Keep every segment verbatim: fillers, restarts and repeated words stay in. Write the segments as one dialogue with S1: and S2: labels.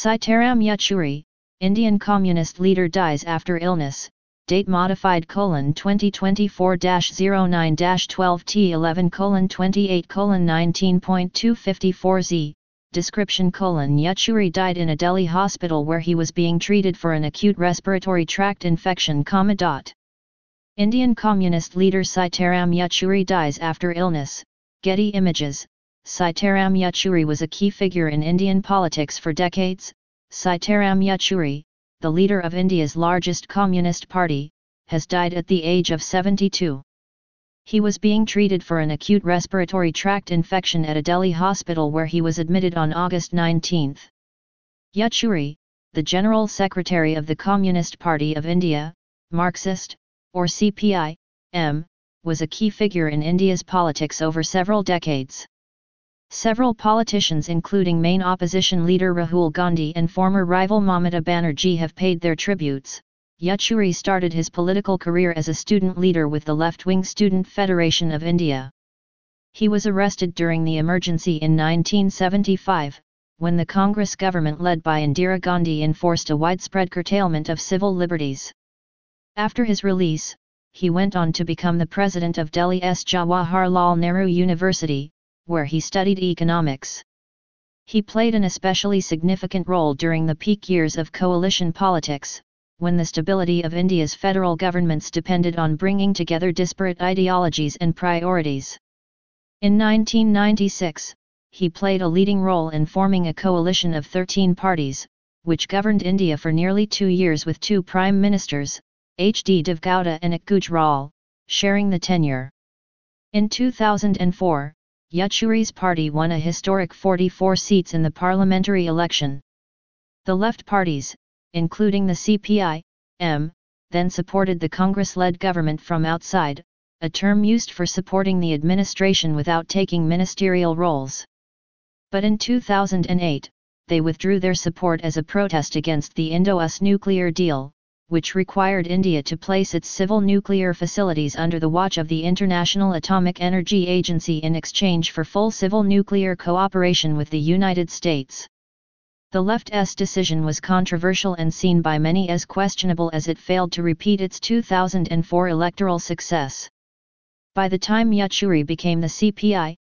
S1: Sitaram Yechury, Indian Communist leader dies after illness, date modified colon twenty twenty-four dash oh nine dash twelve T eleven colon twenty-eight colon nineteen point two fifty-four Z, description colon Yechury died in a Delhi hospital where he was being treated for an acute respiratory tract infection, comma dot. Indian Communist leader Sitaram Yechury dies after illness, Getty Images. Sitaram Yechury was a key figure in Indian politics for decades. Sitaram Yechury, the leader of India's largest communist party, has died at the age of seventy-two. He was being treated for an acute respiratory tract infection at a Delhi hospital where he was admitted on August nineteenth. Yechury, the General Secretary of the Communist Party of India, Marxist, or C P I M, was a key figure in India's politics over several decades. Several politicians including main opposition leader Rahul Gandhi and former rival Mamata Banerjee have paid their tributes. Yechury started his political career as a student leader with the left-wing Student Federation of India. He was arrested during the emergency in nineteen seventy-five, when the Congress government led by Indira Gandhi enforced a widespread curtailment of civil liberties. After his release, he went on to become the president of Delhi's Jawaharlal Nehru University, where he studied economics. He played an especially significant role during the peak years of coalition politics, when the stability of India's federal governments depended on bringing together disparate ideologies and priorities. In nineteen ninety-six, he played a leading role in forming a coalition of thirteen parties, which governed India for nearly two years with two prime ministers, H D Deve Gowda and Ek Gujral, sharing the tenure. In two thousand four, Yechury's party won a historic forty-four seats in the parliamentary election. The left parties, including the C P I M, then supported the Congress-led government from outside, a term used for supporting the administration without taking ministerial roles. But in two thousand eight, they withdrew their support as a protest against the Indo-U S nuclear deal, which required India to place its civil nuclear facilities under the watch of the International Atomic Energy Agency in exchange for full civil nuclear cooperation with the United States. The left's decision was controversial and seen by many as questionable as it failed to repeat its two thousand four electoral success. By the time Yechury became the C P I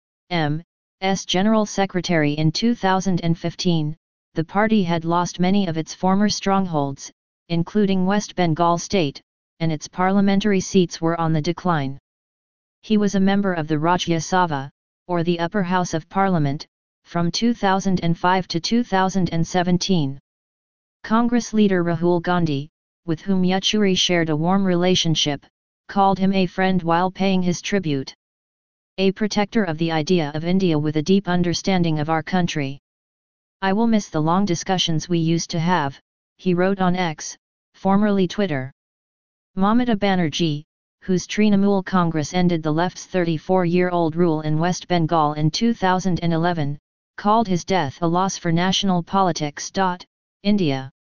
S1: M's General Secretary in two thousand fifteen, the party had lost many of its former strongholds, including West Bengal state, and its parliamentary seats were on the decline. He was a member of the Rajya Sabha, or the upper house of parliament, from two thousand five to two thousand seventeen. Congress leader Rahul Gandhi, with whom Yechury shared a warm relationship, called him a friend while paying his tribute. A protector of the idea of India with a deep understanding of our country. I will miss the long discussions we used to have, he wrote on X, formerly Twitter. Mamata Banerjee, whose Trinamool Congress ended the left's thirty-four-year-old rule in West Bengal in two thousand eleven, called his death a loss for national politics. India